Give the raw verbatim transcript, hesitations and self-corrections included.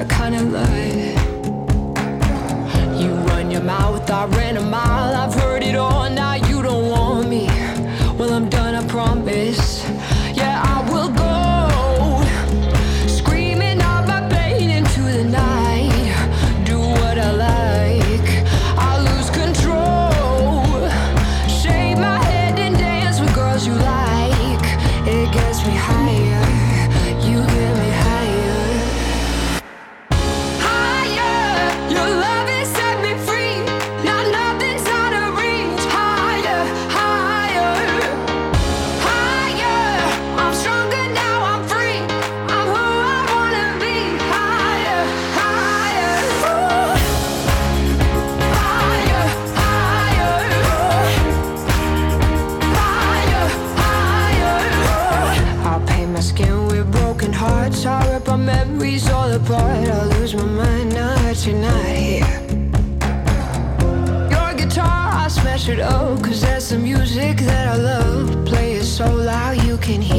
kind of lie. You run your mouth, I ran a mile. I've heard it all, now you don't want me. Well, I'm done, I promise. Yeah, I will go, screaming out my pain into the night. Do what I like, I lose control. Shave my head and dance with girls you like. It gets me higher, you get me higher. Higher, your love has set me free. Now nothing's out of reach. Higher, higher, higher. I'm stronger now, I'm free. I'm who I wanna be. Higher, higher, ooh. Higher, higher, higher, higher. I'll paint my skin with broken hearts. I'll rip our memories all apart. I'll lose my mind now that you're not here. Your guitar, I smash it up, cause that's the music that I love. Play it so loud you can hear.